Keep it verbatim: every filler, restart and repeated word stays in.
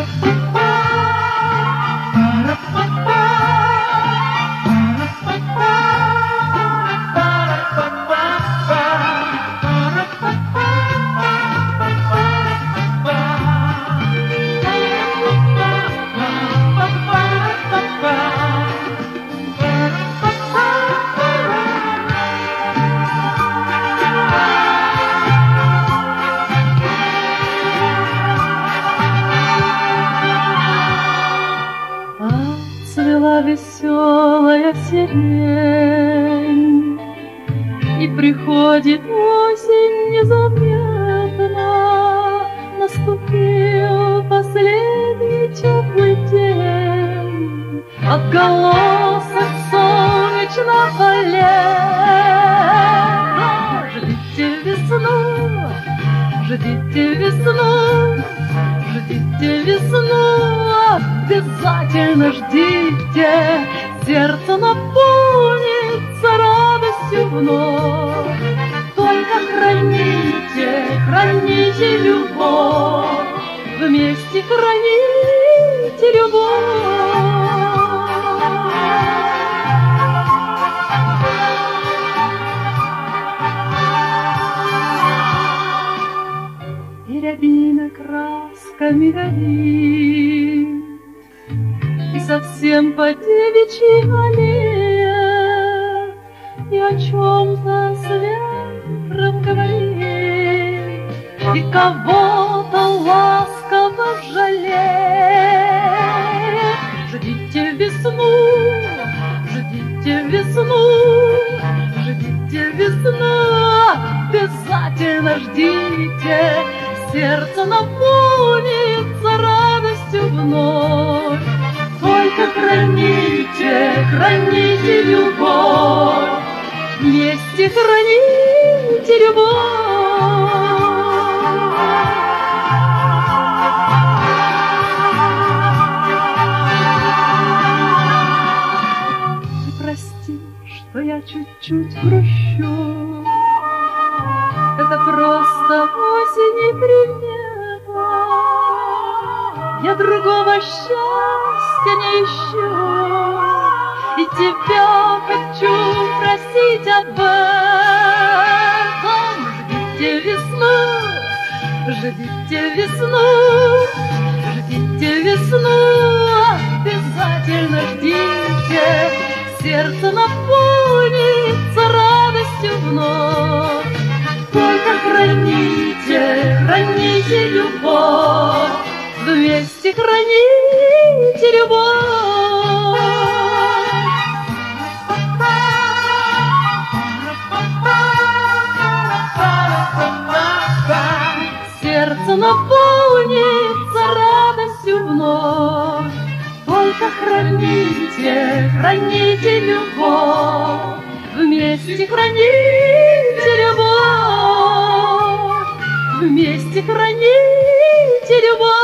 Цвела веселая сирень, и приходит осень незаметно. Наступил последний теплый день, отголосок солнечного лета. Ждите весну, ждите весну, ждите весну, обязательно ждите. Сердце наполнится радостью вновь. Только храните, храните любовь, вместе храните любовь. И рябина красками горит, и совсем по девичьей аллее, и о чем-то с ветром говорит, и кого-то ласково жалеет. Ждите весну, ждите весну, ждите весну, обязательно ждите. Сердце наполнится радостью вновь. Только храните, храните любовь, вместе храните любовь. Ты прости, что я чуть-чуть грущу, это просто осень и примета. Я другого счастья не ищу, и тебя хочу просить об этом. Ждите весну, ждите весну, ждите весну, обязательно ждите. Сердце наполнится радостью вновь. Только храните, храните любовь, вместе храните любовь. Сердце наполнится радостью вновь. Только храните, храните любовь, вместе храните любовь, вместе храните любовь.